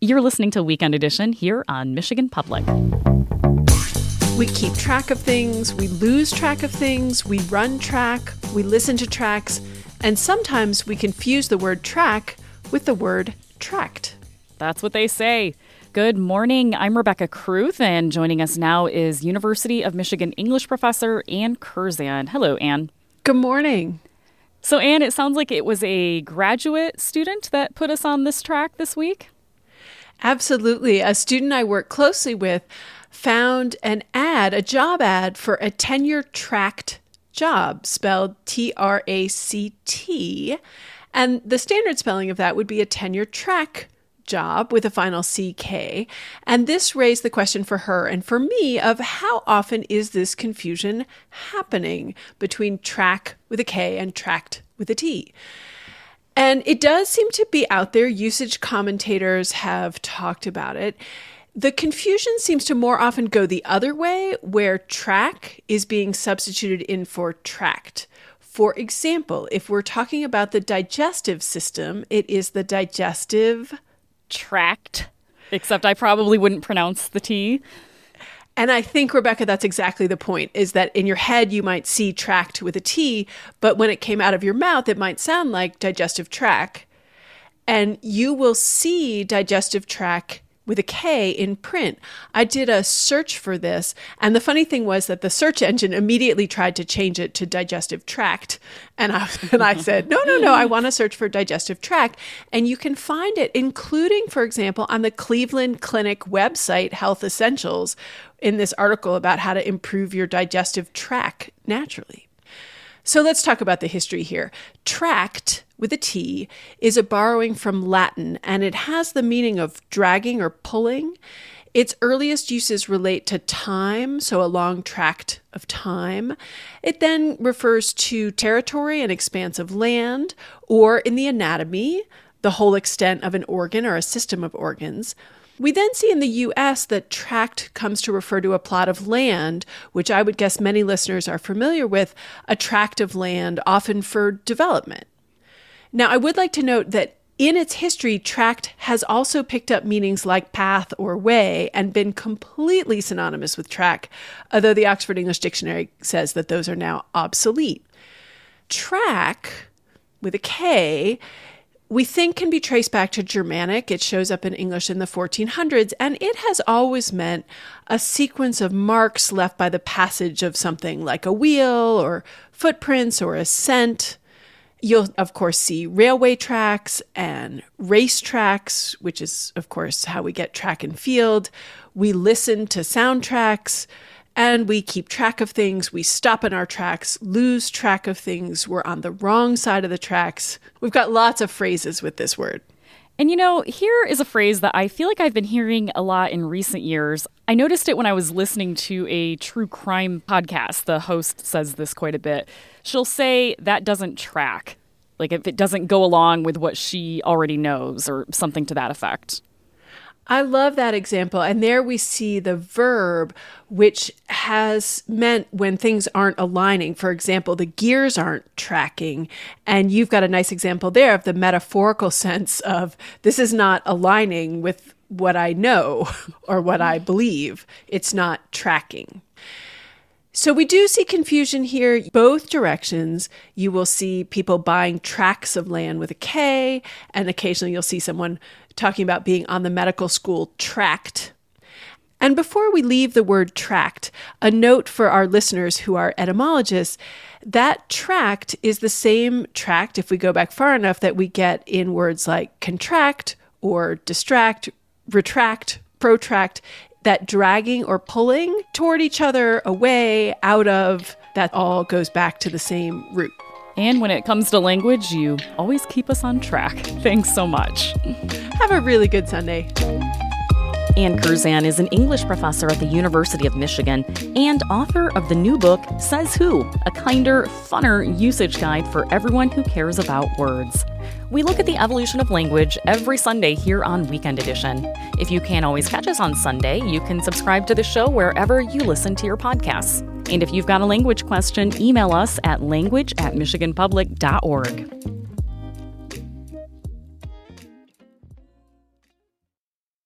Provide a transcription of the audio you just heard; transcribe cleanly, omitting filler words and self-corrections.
You're listening to Weekend Edition here on Michigan Public. We keep track of things, we lose track of things, we run track, we listen to tracks, and sometimes we confuse the word track with the word tract. That's what they say. Good morning. I'm Rebecca Kruth, and joining us now is University of Michigan English professor Ann Curzan. Hello, Ann. Good morning. So, Ann, it sounds like it was a graduate student that put us on this track this week? Absolutely. A student I work closely with found a job ad for a tenure tract job, spelled T-R-A-C-T. And the standard spelling of that would be a tenure track job with a final C-K. And this raised the question for her and for me of how often is this confusion happening between track with a K and tract with a T? And it does seem to be out there. Usage commentators have talked about it. The confusion seems to more often go the other way, where track is being substituted in for tract. For example, if we're talking about the digestive system, it is the digestive tract, except I probably wouldn't pronounce the T. And I think, Rebecca, that's exactly the point, is that in your head, you might see tract with a T, but when it came out of your mouth, it might sound like digestive tract. And you will see digestive tract with a K in print. I did a search for this, and the funny thing was that the search engine immediately tried to change it to digestive tract. And I said, no, I want to search for digestive tract. And you can find it, including, for example, on the Cleveland Clinic website, Health Essentials, in this article about how to improve your digestive tract naturally. So let's talk about the history here. Tract, with a T, is a borrowing from Latin, and it has the meaning of dragging or pulling. Its earliest uses relate to time, so a long tract of time. It then refers to territory and expanse of land, or in the anatomy, the whole extent of an organ or a system of organs. We then see in the U.S. that tract comes to refer to a plot of land, which I would guess many listeners are familiar with, a tract of land often for development. Now, I would like to note that in its history, tract has also picked up meanings like path or way and been completely synonymous with track, although the Oxford English Dictionary says that those are now obsolete. Track, with a K, we think can be traced back to Germanic. It shows up in English in the 1400s, and it has always meant a sequence of marks left by the passage of something like a wheel or footprints or a scent. You'll, of course, see railway tracks and race tracks, which is, of course, how we get track and field. We listen to soundtracks, and we keep track of things. We stop in our tracks, lose track of things. We're on the wrong side of the tracks. We've got lots of phrases with this word. And here is a phrase that I feel like I've been hearing a lot in recent years. I noticed it when I was listening to a true crime podcast. The host says this quite a bit. She'll say, that doesn't track. Like if it doesn't go along with what she already knows or something to that effect. I love that example. And there we see the verb, which has meant when things aren't aligning. For example, the gears aren't tracking. And you've got a nice example there of the metaphorical sense of this is not aligning with what I know or what I believe. It's not tracking. So we do see confusion here, both directions. You will see people buying tracts of land with a K, and occasionally you'll see someone talking about being on the medical school tract. And before we leave the word tract, a note for our listeners who are etymologists, that tract is the same tract, if we go back far enough, that we get in words like contract or distract, retract, protract. That dragging or pulling toward each other, away, out of, that all goes back to the same root. And when it comes to language, you always keep us on track. Thanks so much. Have a really good Sunday. Ann Curzan is an English professor at the University of Michigan and author of the new book, Says Who, a kinder, funner usage guide for everyone who cares about words. We look at the evolution of language every Sunday here on Weekend Edition. If you can't always catch us on Sunday, you can subscribe to the show wherever you listen to your podcasts. And if you've got a language question, email us at language@michiganpublic.org.